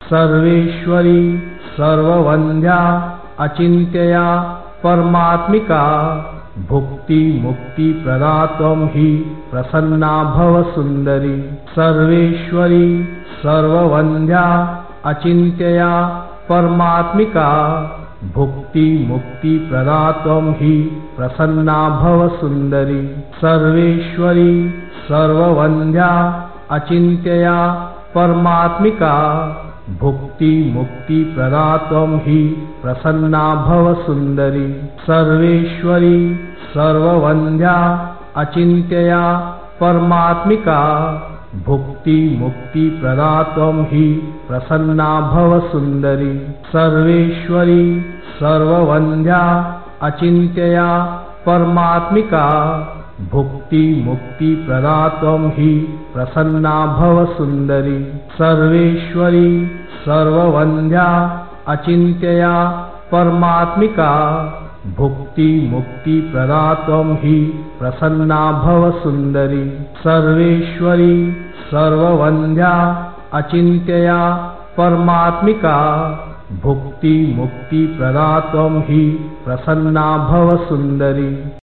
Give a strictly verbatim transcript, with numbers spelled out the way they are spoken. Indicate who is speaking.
Speaker 1: सर्वेश्वरी सर्ववंद्या अचिंत्यया परमात्मिका भुक्ति मुक्ति प्रदात्वं हि प्रसन्ना भव सुंदरी। सर्वेश्वरी सर्ववंद्या अचिंत्यया परमात्मिका भुक्ति मुक्ति प्रदात्वं हि प्रसन्ना भव सुंदरी। सर्वेश्वरी सर्ववंद्या अचिंत्यया परमात्मिका भुक्ति मुक्ति प्रदात्वं हि प्रसन्ना भव सुंदरी। सर्वेश्वरी सर्ववंद्या अचिंत्यया परमात्मिका भुक्ति मुक्ति प्रदात्वं हि प्रसन्ना भव सुंदरी। सर्वेश्वरी सर्ववंद्या अचिंत्यया परमात्मिका भुक्ति मुक्ति प्रदात्वं हि प्रसन्ना भव सुंदरी। सर्वेश्वरी सर्ववंद्या अचिंत्यया परमात्मिका भुक्ति मुक्ति प्रदात्वं हि प्रसन्ना भव सुंदरी। सर्वेश्वरी सर्ववंद्या अचिंत्यया परमात्मिका भुक्ति मुक्ति प्रदात्वं हि प्रसन्ना भव सुंदरी।